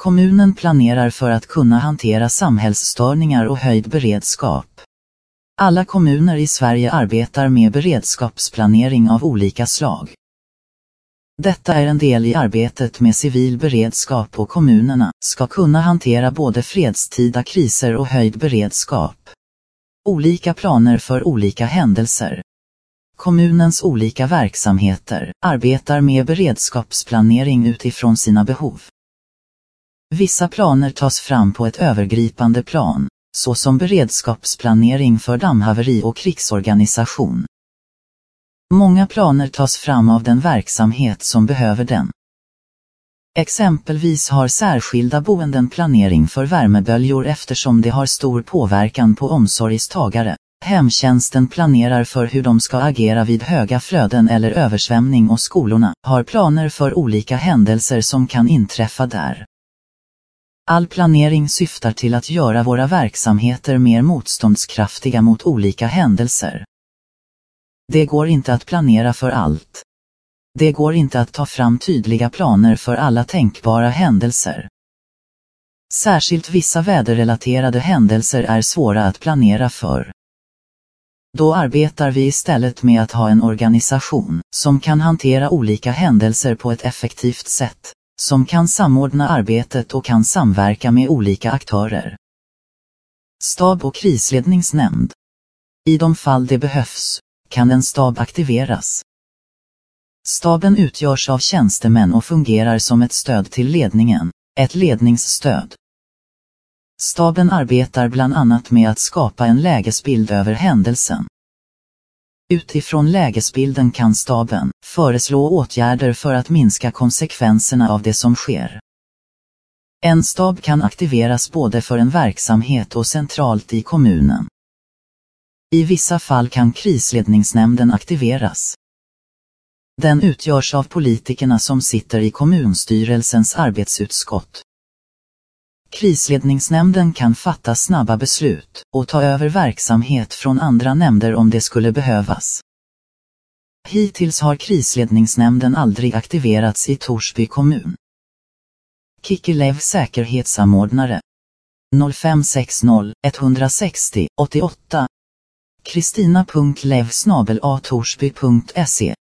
Kommunen planerar för att kunna hantera samhällsstörningar och höjd beredskap. Alla kommuner i Sverige arbetar med beredskapsplanering av olika slag. Detta är en del i arbetet med civil beredskap och kommunerna ska kunna hantera både fredstida kriser och höjd beredskap. Olika planer för olika händelser. Kommunens olika verksamheter arbetar med beredskapsplanering utifrån sina behov. Vissa planer tas fram på ett övergripande plan, såsom beredskapsplanering för dammhaveri och krigsorganisation. Många planer tas fram av den verksamhet som behöver den. Exempelvis har särskilda boenden planering för värmeböljor eftersom det har stor påverkan på omsorgstagare. Hemtjänsten planerar för hur de ska agera vid höga flöden eller översvämning och skolorna har planer för olika händelser som kan inträffa där. All planering syftar till att göra våra verksamheter mer motståndskraftiga mot olika händelser. Det går inte att planera för allt. Det går inte att ta fram tydliga planer för alla tänkbara händelser. Särskilt vissa väderrelaterade händelser är svåra att planera för. Då arbetar vi istället med att ha en organisation som kan hantera olika händelser på ett effektivt sätt, som kan samordna arbetet och kan samverka med olika aktörer. Stab- och krisledningsnämnd. I de fall det behövs kan en stab aktiveras. Staben utgörs av tjänstemän och fungerar som ett stöd till ledningen, ett ledningsstöd. Staben arbetar bland annat med att skapa en lägesbild över händelsen. Utifrån lägesbilden kan staben föreslå åtgärder för att minska konsekvenserna av det som sker. En stab kan aktiveras både för en verksamhet och centralt i kommunen. I vissa fall kan krisledningsnämnden aktiveras. Den utgörs av politikerna som sitter i kommunstyrelsens arbetsutskott. Krisledningsnämnden kan fatta snabba beslut och ta över verksamhet från andra nämnder om det skulle behövas. Hittills har krisledningsnämnden aldrig aktiverats i Torsby kommun. Kickelöv säkerhetssamordnare 0560 160 88 kristina.lev@torsby.se